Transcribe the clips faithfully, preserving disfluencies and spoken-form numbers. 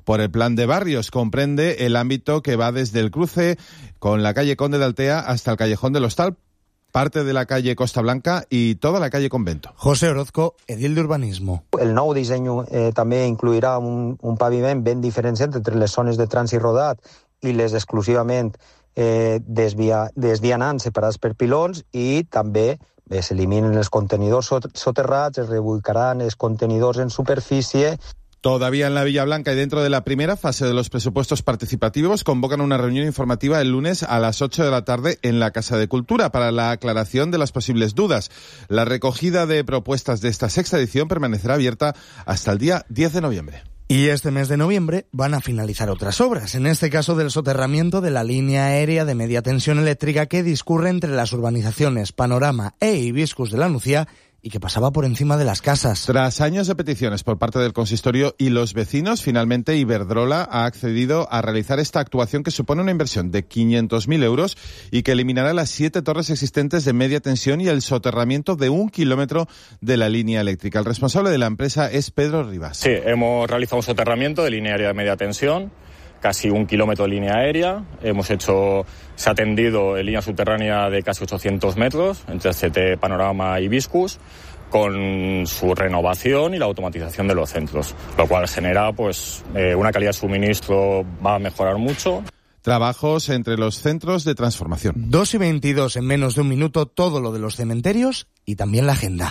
por el plan de barrios. Comprende el ámbito que va desde el cruce con la calle Conde de Altea hasta el callejón del Hostal, parte de la calle Costa Blanca y toda la calle Convento. José Orozco, edil de Urbanismo. El nou disseny eh, també incluirà un, un paviment ben diferenciat entre les zones de trànsit rodat i les exclusivament eh, desvia, desvianants separats per pilons, i també eh, s'eliminen els contenidors soterrats, es reubicaran els contenidors en superfície. Todavía en la Villa Blanca y dentro de la primera fase de los presupuestos participativos convocan una reunión informativa el lunes a las ocho de la tarde en la Casa de Cultura para la aclaración de las posibles dudas. La recogida de propuestas de esta sexta edición permanecerá abierta hasta el día diez de noviembre. Y este mes de noviembre van a finalizar otras obras, en este caso del soterramiento de la línea aérea de media tensión eléctrica que discurre entre las urbanizaciones Panorama e Hibiscus de la Nucía y que pasaba por encima de las casas. Tras años de peticiones por parte del consistorio y los vecinos, finalmente Iberdrola ha accedido a realizar esta actuación que supone una inversión de quinientos mil euros y que eliminará las siete torres existentes de media tensión y el soterramiento de un kilómetro de la línea eléctrica. El responsable de la empresa es Pedro Rivas. Sí, hemos realizado un soterramiento de línea aérea de media tensión, casi un kilómetro de línea aérea. Hemos hecho, se ha tendido en línea subterránea de casi ochocientos metros entre C T Panorama y Hibiscus, con su renovación y la automatización de los centros, lo cual genera pues eh, una calidad de suministro, va a mejorar mucho. Trabajos entre los centros de transformación. dos y veintidós, en menos de un minuto, todo lo de los cementerios y también la agenda.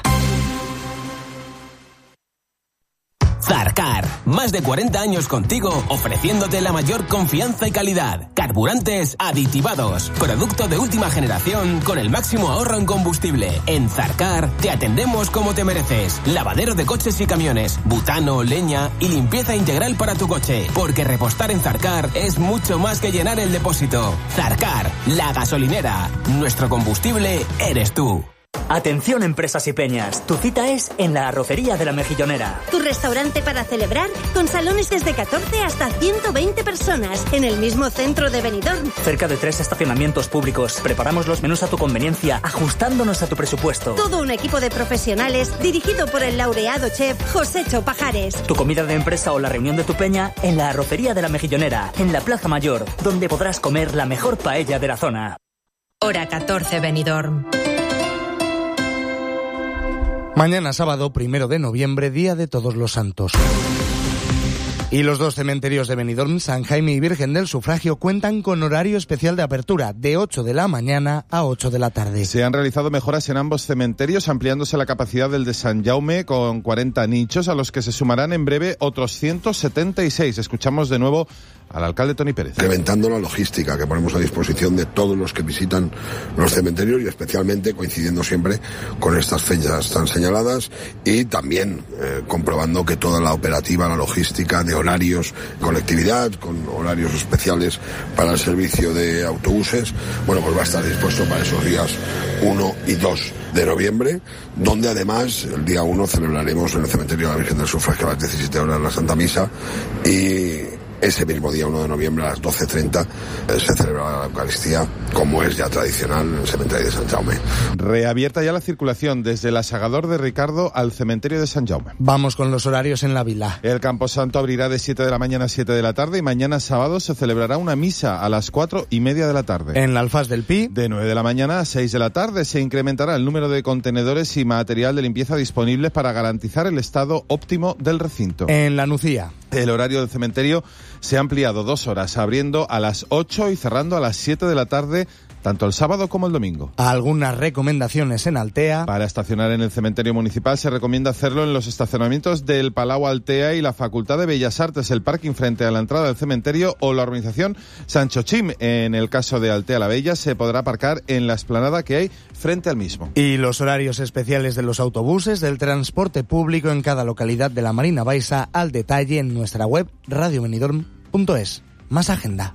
Zarcar, más de cuarenta años contigo, ofreciéndote la mayor confianza y calidad. Carburantes aditivados, producto de última generación con el máximo ahorro en combustible. En Zarcar te atendemos como te mereces. Lavadero de coches y camiones, butano, leña y limpieza integral para tu coche. Porque repostar en Zarcar es mucho más que llenar el depósito. Zarcar, la gasolinera. Nuestro combustible eres tú. Atención empresas y peñas, tu cita es en la Arrocería de la Mejillonera. Tu restaurante para celebrar con salones desde catorce hasta ciento veinte personas en el mismo centro de Benidorm. Cerca de tres estacionamientos públicos. Preparamos los menús a tu conveniencia, ajustándonos a tu presupuesto. Todo un equipo de profesionales dirigido por el laureado chef Josécho Pajares. Tu comida de empresa o la reunión de tu peña en la Arrocería de la Mejillonera, en la Plaza Mayor, donde podrás comer la mejor paella de la zona. Hora catorce Benidorm. Mañana sábado, primero de noviembre, Día de Todos los Santos. Y los dos cementerios de Benidorm, San Jaime y Virgen del Sufragio, cuentan con horario especial de apertura, de ocho de la mañana a ocho de la tarde. Se han realizado mejoras en ambos cementerios, ampliándose la capacidad del de San Jaume con cuarenta nichos, a los que se sumarán en breve otros ciento setenta y seis. Escuchamos de nuevo al alcalde Toni Pérez. Incrementando la logística que ponemos a disposición de todos los que visitan los cementerios y especialmente coincidiendo siempre con estas fechas tan señaladas y también eh, comprobando que toda la operativa, la logística de horarios, conectividad, con horarios especiales para el servicio de autobuses, bueno, pues va a estar dispuesto para esos días uno y dos de noviembre, donde además el día uno celebraremos en el cementerio de la Virgen del Sufragio a las diecisiete horas la Santa Misa y ese mismo día uno de noviembre a las doce treinta eh, se celebrará la Eucaristía, como es ya tradicional en el cementerio de San Jaume. Reabierta ya la circulación desde el Asagador de Ricardo al cementerio de San Jaume. Vamos con los horarios en la vila. El Camposanto abrirá de siete de la mañana a siete de la tarde y mañana sábado se celebrará una misa a las cuatro y media de la tarde. En la Alfaz del Pi, de nueve de la mañana a seis de la tarde, se incrementará el número de contenedores y material de limpieza disponibles para garantizar el estado óptimo del recinto. En la Nucía, el horario del cementerio se ha ampliado dos horas, abriendo a las ocho y cerrando a las siete de la tarde, tanto el sábado como el domingo. Algunas recomendaciones en Altea. Para estacionar en el cementerio municipal se recomienda hacerlo en los estacionamientos del Palau Altea y la Facultad de Bellas Artes, el parking frente a la entrada del cementerio o la urbanización Sancho Chim. En el caso de Altea la Bella se podrá aparcar en la explanada que hay frente al mismo. Y los horarios especiales de los autobuses del transporte público en cada localidad de la Marina Baixa al detalle en nuestra web radio benidorm punto es. Más agenda.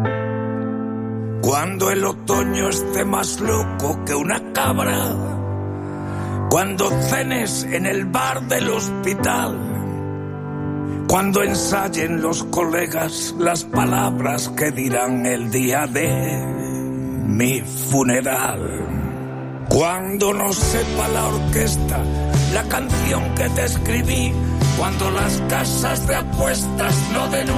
Cuando el otoño esté más loco que una cabra, cuando cenes en el bar del hospital, cuando ensayen los colegas las palabras que dirán el día de mi funeral, cuando no sepa la orquesta la canción que te escribí, cuando las casas de apuestas no den